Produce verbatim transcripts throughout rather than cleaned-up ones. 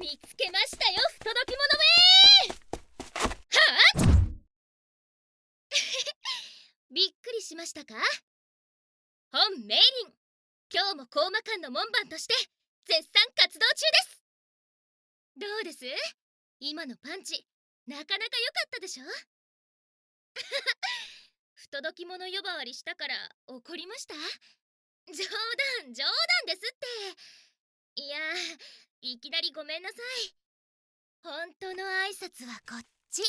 見つけましたよ、不届き者めー。はあびっくりしましたか？本メイリン、今日もコーマ館の門番として絶賛活動中です。どうです？今のパンチなかなか良かったでしょ？不届き者呼ばわりしたから怒りました？冗談冗談ですって。いやー、いきなりごめんなさい。本当の挨拶はこっち。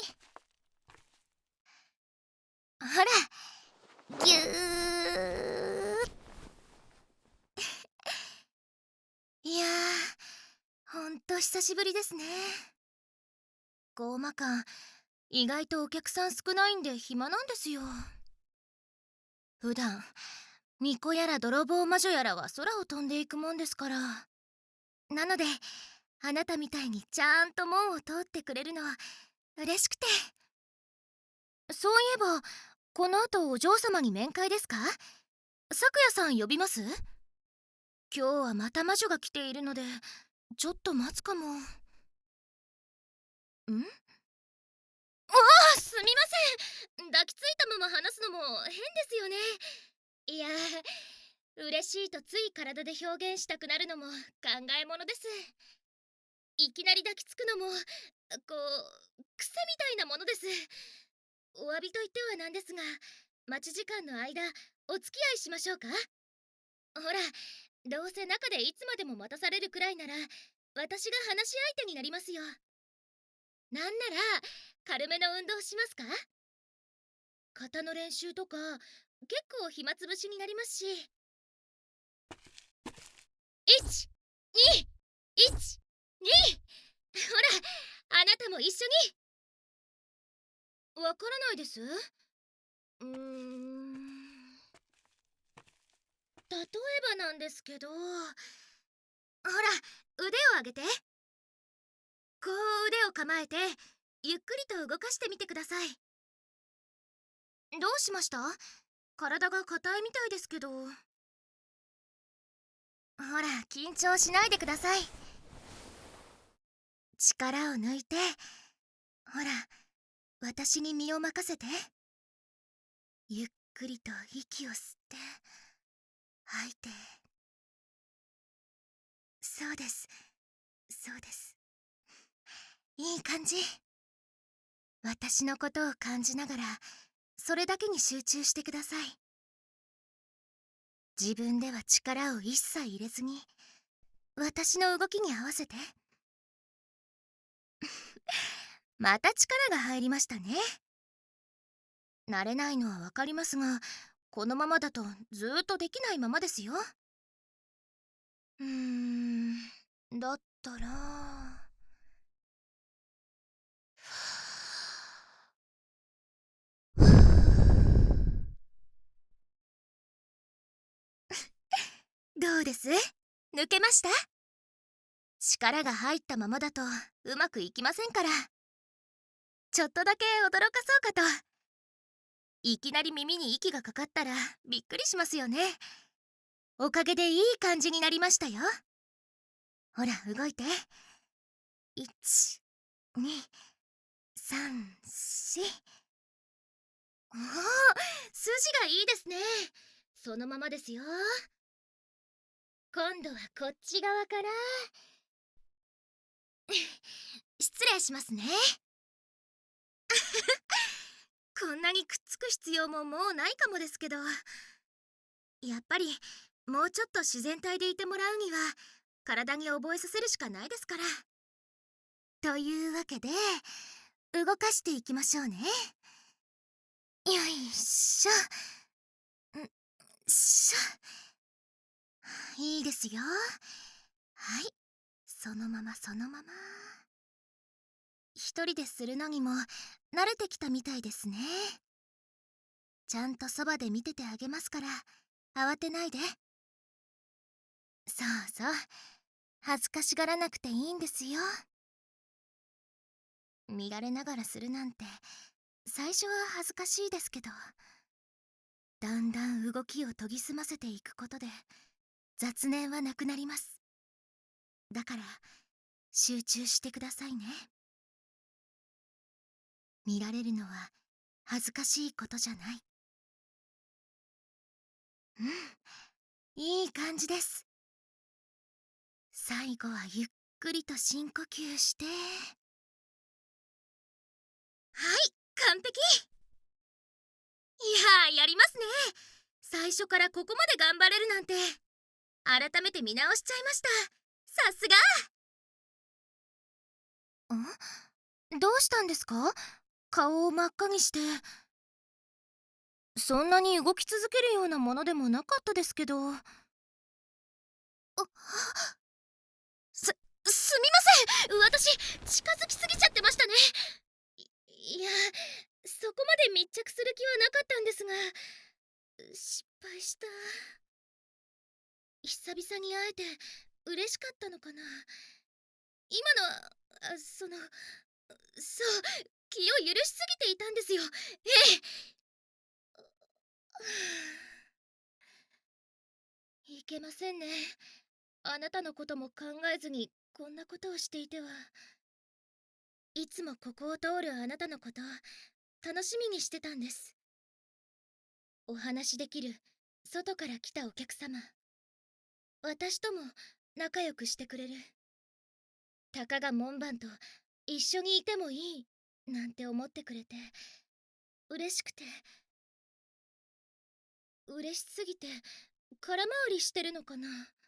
ほら、ぎゅー。いやー、ほんと久しぶりですね。ゴーマ館、意外とお客さん少ないんで暇なんですよ。普段巫女やら泥棒魔女やらは空を飛んでいくもんですから。なのであなたみたいにちゃんと門を通ってくれるのは嬉しくて。そういえばこの後お嬢様に面会ですか？咲夜さん呼びます？今日はまた魔女が来ているのでちょっと待つかも。ん？ああ、すみません。抱きついたまま話すのも変ですよね。いやー、嬉しいとつい体で表現したくなるのも考えものです。いきなり抱きつくのもこう癖みたいなものです。お詫びと言ってはなんですが、待ち時間の間お付き合いしましょうか？ほら、どうせ中でいつまでも待たされるくらいなら私が話し相手になりますよ。なんなら軽めの運動しますか？肩の練習とか結構暇つぶしになりますし。いち、に、いち、に、ほら、あなたも一緒に。わからないです。うーん、例えばなんですけど、ほら、腕を上げて。こう腕を構えてゆっくりと動かしてみてください。どうしました？体が硬いみたいですけど。ほら、緊張しないでください。力を抜いて。ほら、私に身を任せて。ゆっくりと息を吸って吐いて。そうです、そうです。いい感じ。私のことを感じながらそれだけに集中してください。自分では力を一切入れずに私の動きに合わせて。また力が入りましたね。慣れないのはわかりますが、このままだとずーっとできないままですよ。うーん、だったらどうです？抜けました？力が入ったままだとうまくいきませんから。ちょっとだけ驚かそうかと。いきなり耳に息がかかったらびっくりしますよね。おかげでいい感じになりましたよ。ほら動いて。いち、に、さん、し。おお、筋がいいですね。そのままですよ。今度はこっち側から。失礼しますね。こんなにくっつく必要ももうないかもですけど、やっぱりもうちょっと自然体でいてもらうには体に覚えさせるしかないですから。というわけで動かしていきましょうね。よいしょ。んしょ。いいですよ。はい、そのままそのまま。一人でするのにも慣れてきたみたいですね。ちゃんとそばで見ててあげますから慌てないで。そうそう、恥ずかしがらなくていいんですよ。見られながらするなんて最初は恥ずかしいですけど、だんだん動きを研ぎ澄ませていくことで雑念はなくなります。だから集中してくださいね。見られるのは恥ずかしいことじゃない。うん、いい感じです。最後はゆっくりと深呼吸して。はい、完璧。いやー、やりますね。最初からここまで頑張れるなんて。改めて見直しちゃいました。さすが。んどうしたんですか？顔を真っ赤にして。そんなに動き続けるようなものでもなかったですけど。あ、す、すみません。私、近づきすぎちゃってましたね。い、いや、そこまで密着する気はなかったんですが、失敗した。久々に会えて嬉しかったのかな。今のは、あ、その、そう、気を許しすぎていたんですよ。ええ。いけませんね。あなたのことも考えずにこんなことをしていては。いつもここを通るあなたのこと楽しみにしてたんです。お話しできる外から来たお客様、私とも仲良くしてくれる、たかが門番と一緒にいてもいいなんて思ってくれて嬉しくて、嬉しすぎて空回りしてるのかな。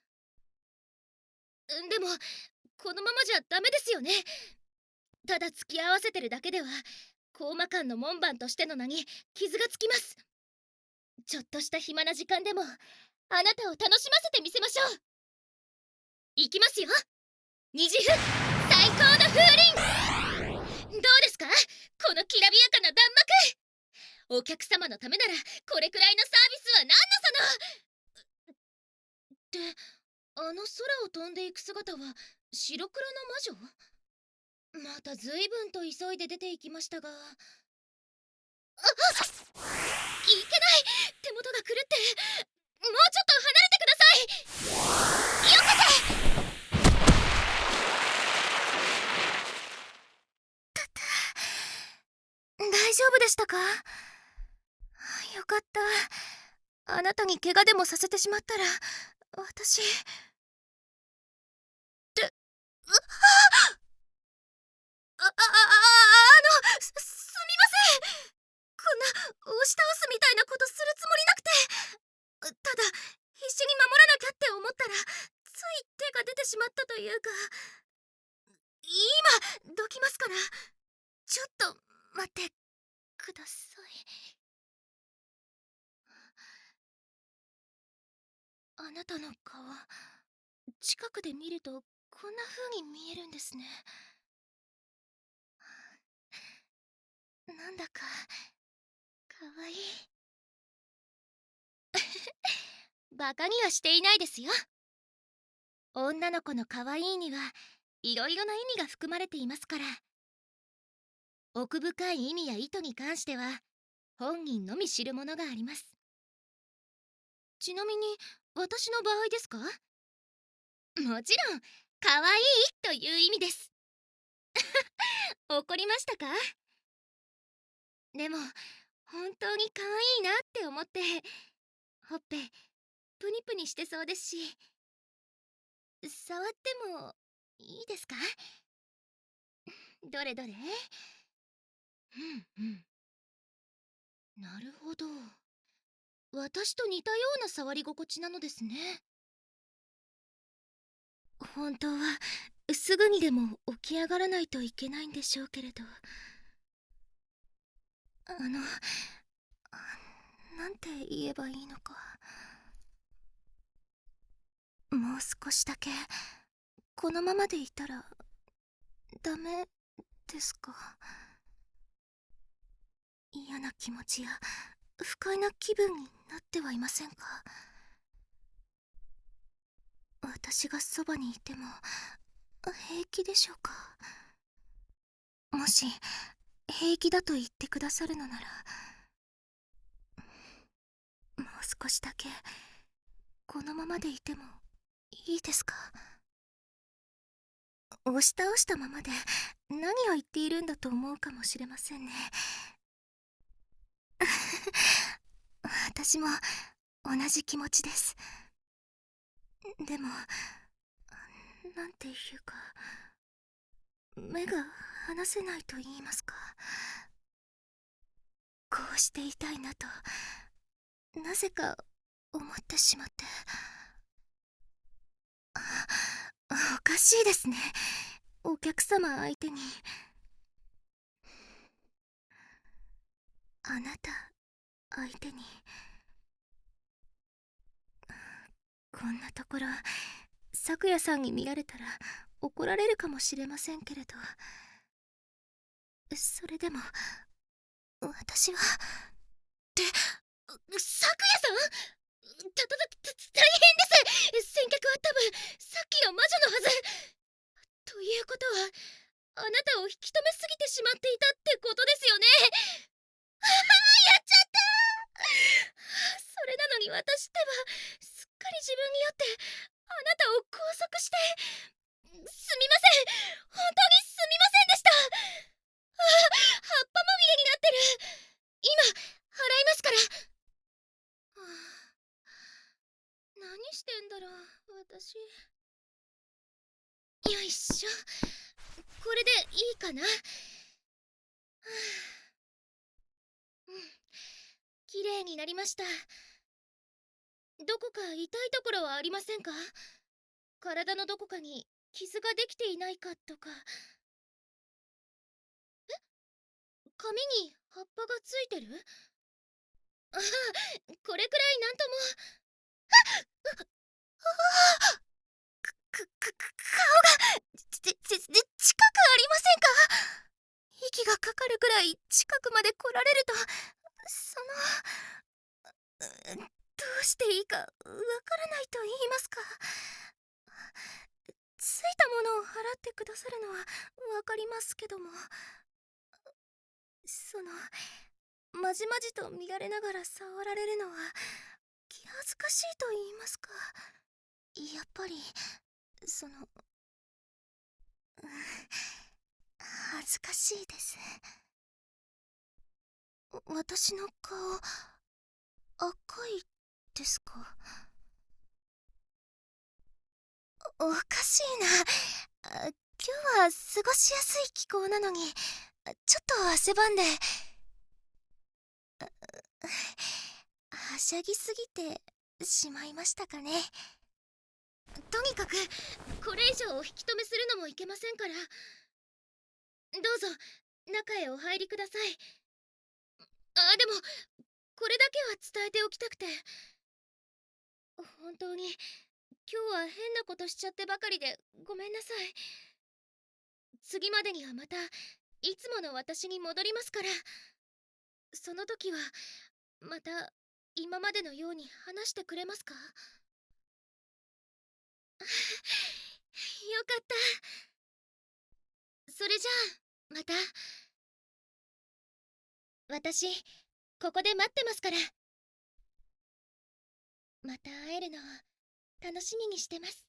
でもこのままじゃダメですよね。ただ付き合わせてるだけではコーマ館の門番としての名に傷がつきます。ちょっとした暇な時間でもあなたを楽しませてみせましょう。いきますよ。虹ふ最高の風鈴。どうですか、このきらびやかな弾幕。お客様のためならこれくらいのサービスは何のその。ってあの空を飛んでいく姿は白黒の魔女。また随分と急いで出て行きましたが。あっ、いけない、手元が狂って。もうちょっと離れてください。よこせ。大丈夫でしたか？よかった。あなたに怪我でもさせてしまったら私ってうっあああああのす、すみません。こんな押し倒すみたいなことするつもりなくて、ただ必死に守らなきゃって思ったらつい手が出てしまったというか。今どきますから、ちょっと待ってください。あなたの顔近くで見るとこんな風に見えるんですね。なんだかかわいい。バカにはしていないですよ。女の子の可愛いにはいろいろな意味が含まれていますから。奥深い意味や意図に関しては本人のみ知るものがあります。ちなみに私の場合ですか？もちろん可愛いという意味です。怒りましたか？でも本当に可愛いなって思って、ほっぺプニプニしてそうですし。触ってもいいですか？どれどれ。うんうん、なるほど、私と似たような触り心地なのですね。本当はすぐにでも起き上がらないといけないんでしょうけれど、あのなんて言えばいいのか。もう少しだけこのままでいたらダメですか？嫌な気持ちや不快な気分になってはいませんか？私がそばにいても平気でしょうか？もし平気だと言ってくださるのなら、もう少しだけこのままでいてもいいですか？ 押し倒したままで何を言っているんだと思うかもしれませんね。私も同じ気持ちです。でも、なんていうか、目が離せないと言いますか、こうしていたいなとなぜか思ってしまって。あ、おかしいですね、お客様相手に。あなた相手に。こんなところ咲夜さんに見られたら怒られるかもしれませんけれど、それでも私は。って咲夜さん、たたたた大変です。先客は多分さっきの魔女のはず。ということはあなたを引き止めすぎてしまっていたってことですよね。ああ、やっちゃった。それなのに私ってばすっかり自分に酔ってあなたを拘束して。すみません、本当にすみませんでした。ああ、葉っぱまみれになってる。今払いますから。はあ、何してんだろう私。よいしょ、これでいいかな。はあ、うん、きれいになりました。どこか痛いところはありませんか？体のどこかに傷ができていないかとか。え、髪に葉っぱがついてる？ああ、これくらいなんとも。あっ、ああ、くくく顔がちちち近くありませんか？息がかかるくらい近くまで来られると、その、うどうしていいかわからないと言いますか。ついたものを払ってくださるのはわかりますけども、そのまじまじと見られながら触られるのは気恥ずかしいと言いますか。やっぱりその、うん、恥ずかしいです。私の顔赤いですか？おかしいな。あ、今日は過ごしやすい気候なのにちょっと汗ばんで。はしゃぎすぎてしまいましたかね。とにかくこれ以上お引き止めするのもいけませんから、どうぞ中へお入りください。あ、でもこれだけは伝えておきたくて。本当に今日は変なことしちゃってばかりでごめんなさい。次までにはまたいつもの私に戻りますから、その時はまた今までのように話してくれますか？よかった。それじゃあまた。私ここで待ってますから。また会えるのを楽しみにしてます。